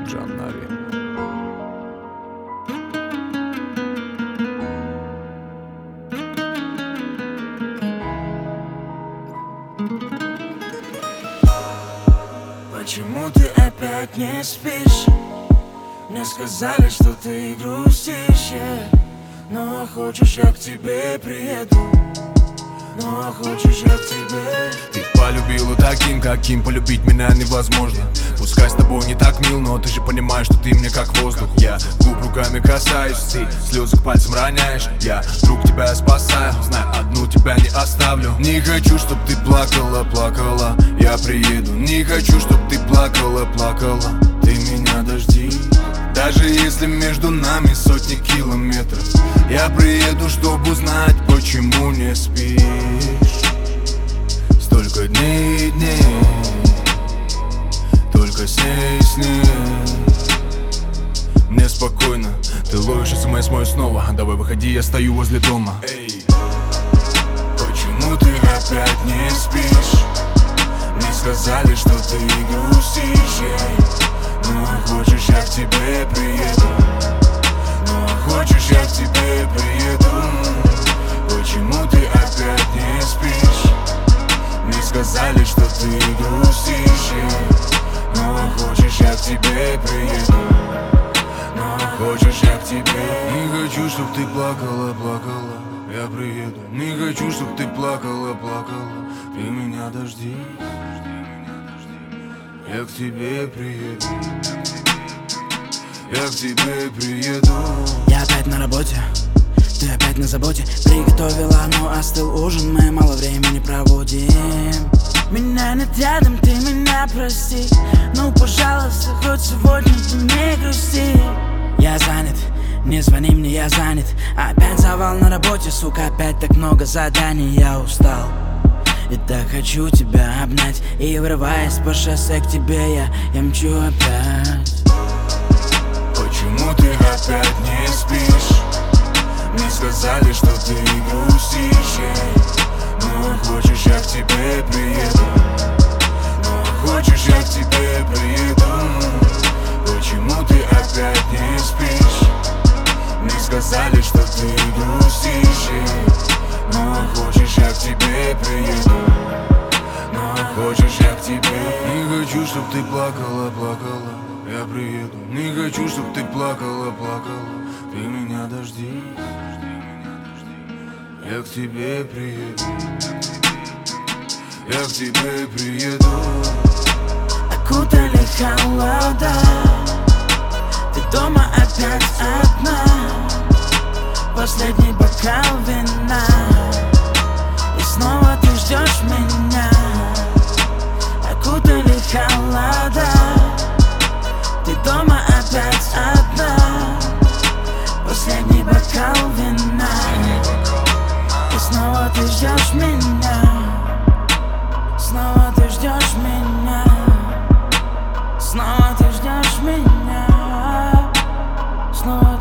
Джаннари. Почему ты опять не спишь? Мне сказали, что ты грустишь, но хочешь, я к тебе приеду. Ну хочешь, я к тебе. Ты полюбила таким, каким полюбить меня невозможно. Пускай с тобой не так мил, но ты же понимаешь, что ты мне как воздух. Я губ руками касаюсь, ты слезы к пальцам роняешь. Я друг тебя спасаю, знаю, одну тебя не оставлю. Не хочу, чтоб ты плакала, плакала, я приеду. Не хочу, чтоб ты плакала, плакала, ты меня дожди. Даже если между нами сотни километров, я приеду, чтобы узнать, почему не спишь. Столько дней и дней, только с ней. Мне спокойно, ты ловишь смс мой снова. Давай выходи, я стою возле дома. Эй, почему ты опять не спишь? Мне сказали, что ты грустишь, ну хочешь, я к тебе приеду. Ну хочешь, я к тебе приеду. Почему ты опять не спишь? Мне сказали, что ты грустишь, ну хочешь, я к тебе приеду. Ну хочешь, я к тебе. Не хочу, чтоб ты плакала, плакала, я приеду. Не хочу, чтоб ты плакала, плакала, ты меня дожди. Я к тебе приеду. Я к тебе приеду. Я опять на работе, ты опять на заботе. Приготовила, но остыл ужин, мы мало времени проводим. Меня нет рядом, ты меня прости. Ну пожалуйста, хоть сегодня ты не грусти. Я занят, не звони мне, я занят. Опять завал на работе, сука, опять так много заданий. Я устал и так хочу тебя обнять. И врываясь по шоссе к тебе, я мчу опять. Почему ты опять не спишь? Мне сказали, что ты грустишь, ну хочешь, я к тебе приеду. Ну хочешь, я к тебе приеду. Почему ты опять не спишь? Мне сказали, что ты грустишь, ну хочешь, я к тебе приеду. Ну хочешь, я к тебе. Не хочу, чтоб ты плакала, плакала, я приеду. Не хочу, чтоб ты плакала, плакала, ты меня дожди. Я к тебе приеду. Я к тебе приеду. Окутали холода, ты дома опять одна. Последний бокал вина, и снова ты ждешь меня. Окутали холода, ты дома опять одна. Последний бокал вина, и снова ты ждешь меня. Снова ты ждешь меня. Снова ты ждешь меня. Снова